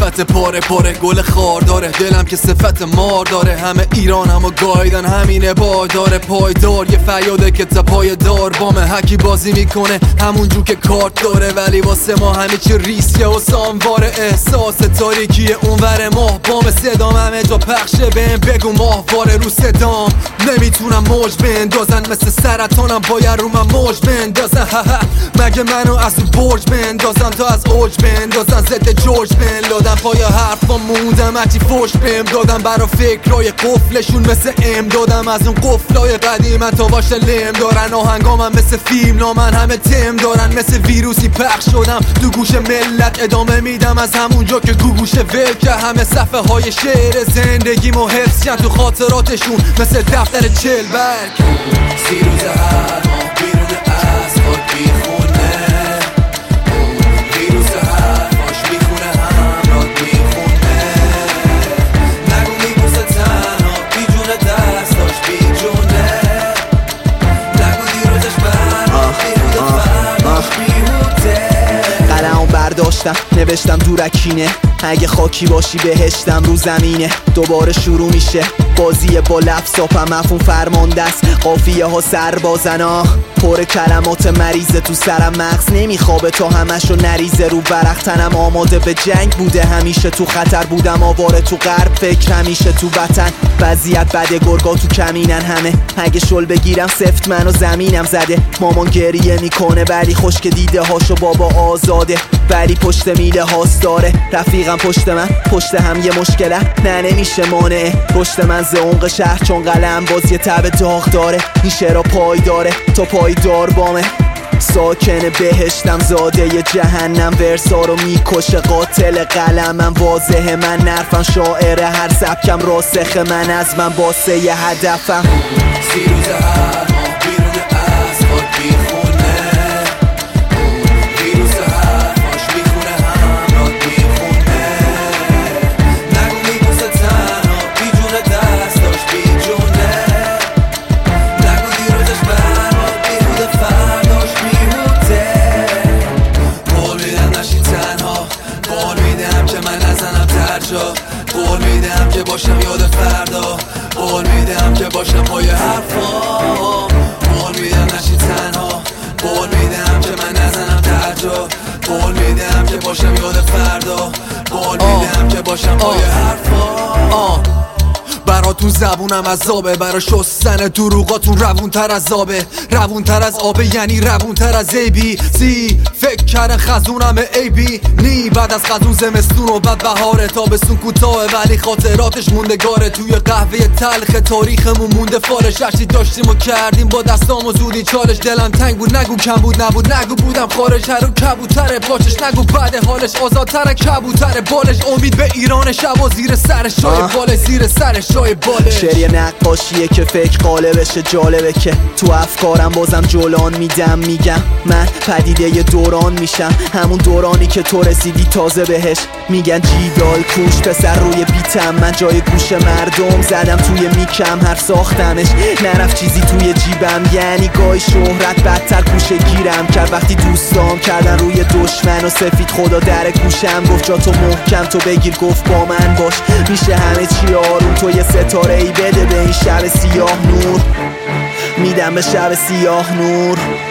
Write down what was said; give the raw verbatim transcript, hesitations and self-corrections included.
صورت پاره پاره گل خار داره، دلم که صفت مار داره. همه ایران همو گایدن همینه بای داره، پایدار یه فریاده که تا پای دار بامه. هکی بازی میکنه همونجور که کارت داره، ولی واسه ما همه چی ریسکه و سامواره. احساس تاریکیه اونور ماه بام، صدام همه جا پخشه بهم بگو ماهواره رو صدام. نمیتونم موج بندازن مثل سرطانم، باید رو من موج بندازن. مگه منو از اون برج بندازن تا از اوج بندازن، ضد جورج بن لادن. پای حرفا موندم هرچی فوش بهم دادم، برا فکرای قفلشون مثل ام دادم. از اون قفلای قدیمن تا واش لم دارن، آهنگامم مثل فیلم نامن همه تم دارن. مثل ویروسی پخش شدم تو گوش ملت، ادامه میدم از همونجا که گوگوش ول که همه صفحه های شعر زندگیمو حفظ کن تو خاطراتشون مثل دفتر چل برگ. سی روز هر ماه بیرون اسفالت بیخونه، ویروس حرفاش میخونه همراه میخونه. نگو میبوسه تنها بی جونه دستاش بی جونه، نگو دیروزش برماه بیهوده فرداش بیهوده. قلمو برداشتم نوشتم دورکینه، اگه خاکی باشی بهشتم رو زمینه. دوباره شروع میشه بازی با لفظاپم، مفهوم فرمانده است قافیه ها سربازنا. پر کلمات مریضه تو سرم، مغز نمیخوابه تا همشو نریزه رو برق. تنم آماده به جنگ بوده همیشه، تو خطر بودم آواره تو غرب، فکر همیشه تو وطن. وضعیت بده گرگا تو کمینن همه، اگه شل بگیرم سفت منو زمینم زده. مامان گریه میکنه ولی خوش که دیده هاشو بابا آزاده، ولی پشت میله هاست داره. رفیقم پشت من پشت هم یه مشکله، نه نمیشه مانعه رشد من ز عمق شهر، چون قلم باز یه تب داغ داره. این شعرها پای داره تا پای دار بامه، ساکن بهشتم زاده ی جهنم. ورسا رو میکشه قاتل قلمم، واضحه من نرفم شاعر هر سبکم راسخ من از من باسه ی هدفم. سی روز هر ماه بیرون اسفالت بیخونه، ویروس حرفاش میخونه همراه میخونه. نگو میبوسه تنها بی جونه دستاش بی جونه، نگو دیروزش برماه بیهوده فرداش بیهوده. قول میدم نشی تنها، قول میدم که من نزنم ترجا، قول میدم که باشم یاد فردا، قول میدم که باشم پای حرفام. قول میدم نشی تنها، قول میدم که من نزنم ترجا، قول میدم که باشم یاد فردا، قول میدم که باشم پای حرفام. براتون زبونم عذابه، برا شستن دروغاتون روون تر از آبه. روون تر از آبه یعنی روون تر از ای بی سی. فکر کردن خزونم ای بی نی، بعد از خزون زمستون و بعد بهاره. تابستون کوتاهه ولی خاطراتش موندگاره، توی قهوه تلخ تاریخمون مونده فارش. هرچی داشتیم و کردیم با دستام و زودی چالش. دلم تنگ بود نگو کم بود نبود، نگو بودم خارج هرو کبوتره پاچش، نگو بعد حالش آزادتر کبوتره بالش. امید به ایران شب و زیر سرش شای باله، زیر سرش شای باله. شعر نقاشیه که فکر قالبشه، جالبه که تو افکارم بازم جولان میدم. میگم من پدیده ی دوران میشم، همون دورانی که تو رسیدی تازه بهش. میگن جیدال کوش پسر روی بیتم، من جای گوش مردم زدم توی میکم هر ساختمش. نرفت چیزی توی جیبم یعنی گاهی شهرت بدتر کوشه گیرم کرد. وقتی دوستام کردن روی دشمن و سفید خدا در گوشم گفت جا تو محکم تو بگیر، گفت با من باش میشه همه چی آروم. تو یه ستاره ای بده به این شب سیاه نور، میدم به شب سیاه نور.